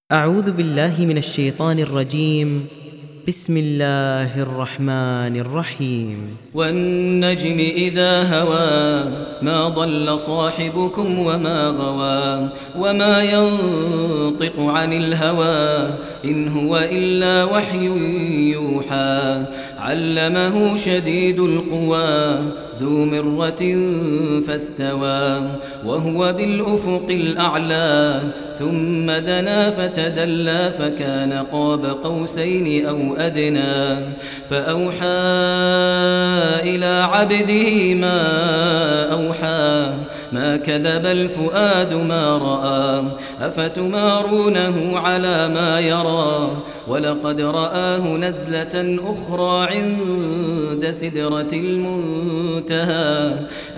أعوذ بالله من الشيطان الرجيم. بسم الله الرحمن الرحيم. والنجم إذا هوى ما ضل صاحبكم وما غوى وما ينطق عن الهوى إن هو إلا وحي يوحى علمه شديد القوى ذو مرة فاستوى وهو بالأفق الأعلى ثم دنا فتدلى فكان قاب قوسين أو أدنى فأوحى إلى عبده ما أوحى ما كذب الفؤاد ما رأى أفتمارونه على ما يرى ولقد رآه نزلة أخرى عند سدرة المنتهى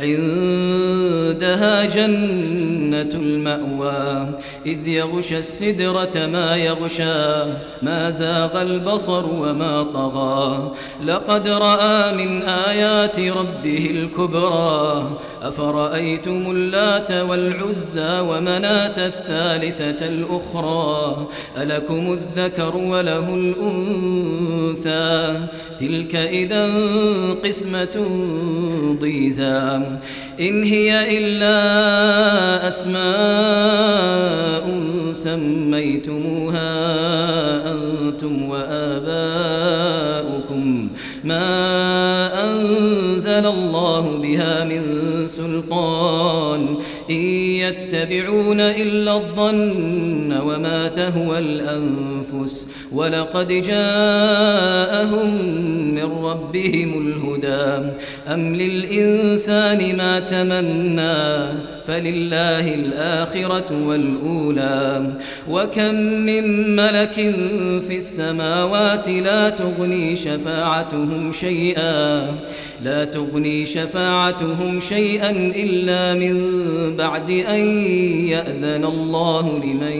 عندها جنة المأوى إذ يغشى السدرة ما يغشى ما زاغ البصر وما طغى لقد رأى من آيات ربه الكبرى أفرأيتم اللات والعزى ومناة الثالثة الأخرى ألكم الذكر وله الأنثى تلك إذا قسمة ضيزى إن هي إلا أسماء سميتموها أنتم وآباؤكم ما أنزل الله بها من سلطان إن يتبعون إلا الظن وما تهوى الأنفس ولقد جاءهم من ربهم الهدى أم للإنسان ما تمنى فلله الآخرة والأولى وكم من ملك في السماوات لا تغني شفاعتهم شيئا إلا من بعد أن يأذن الله لمن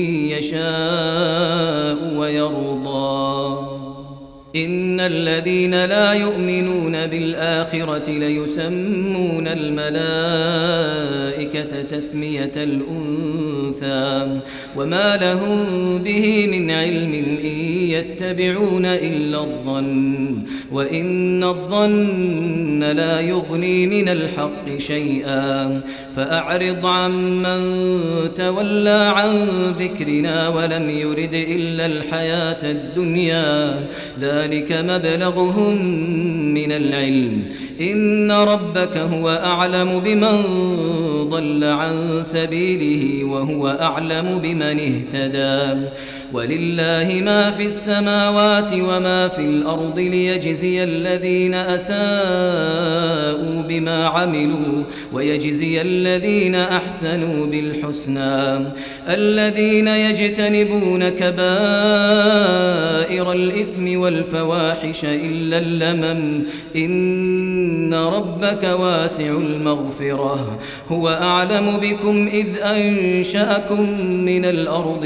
يشاء ويرضى إن الذين لا يؤمنون بالآخرة ليسمون الملائكة تسمية الأنثى وما لهم به من علم إن يتبعون إلا الظن وإن الظن لا يغني من الحق شيئا فأعرض عمن تولى عن ذكرنا ولم يرد إلا الحياة الدنيا ذلك مبلغهم من العلم إن ربك هو أعلم بمن ضل عن سبيله وهو أعلم بمن اهتدى ولله ما في السماوات وما في الأرض ليجزي الذين أساءوا بما عملوا ويجزي الذين أحسنوا بالحسنى الذين يجتنبون كبائر الإثم والفواحش إلا اللمم إن ربك واسع المغفرة هو أعلم بكم إذ أنشأكم من الأرض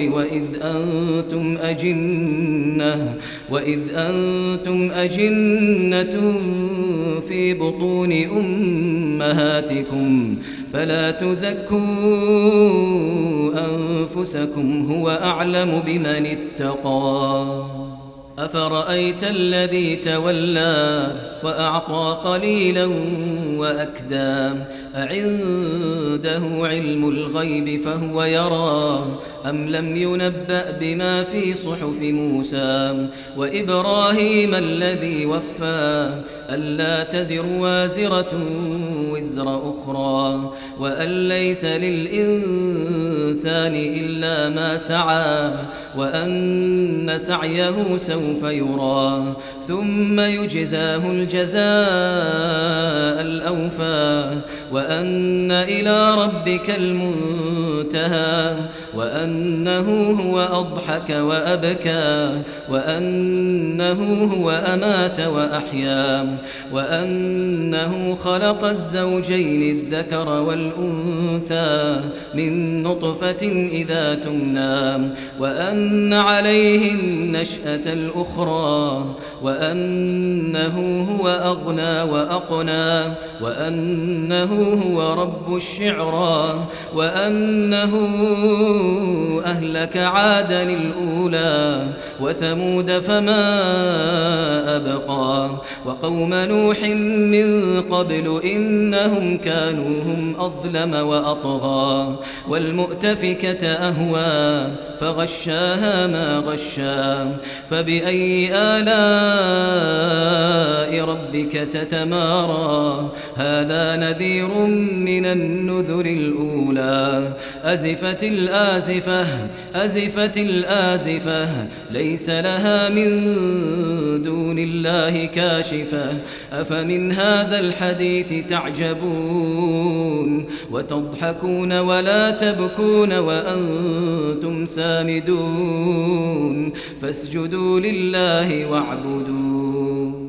وإذ أنتم أجنة في بطون أمهاتكم فلا تزكوا أنفسكم هو أعلم بمن اتقى أفرأيت الذي تولى وأعطى قليلا وأكدى أعنده علم الغيب فهو يرى أم لم ينبأ بما في صحف موسى وإبراهيم الذي وفى ألا تزر وازرة وزر أخرى وأن ليس للإنسان إلا ما سعى وأن سعيه سوف يرى ثم يجزاه الجزاء الأوفى وأن إلى ربك المنتهى وأنه هو أضحك وأبكى وأنه هو أمات وأحيا وأنه خلق الزوجين الذكر والأنثى من نطفة إذا تمنى وأن عليه النشأة الأولى أخرى وأنه هو أغنى وأقنى وأنه هو رب الشعرى وأنه أهلك عادا الأولى وثمود فما أبقى وقوم نوح من قبل إنهم كانوا هم أظلم وأطغى والمؤتفكة أهوى فغشاها ما غشا فبأي آلاء ربك تتمارى هذا نذير من النذر الأولى أزفت الآزفة أزفت الآزفة ليس لها من دون الله كاشفة أفمن هذا الحديث تعجبون وتضحكون ولا تبكون وأنتم سامدون فاسجدوا لله واعبدوا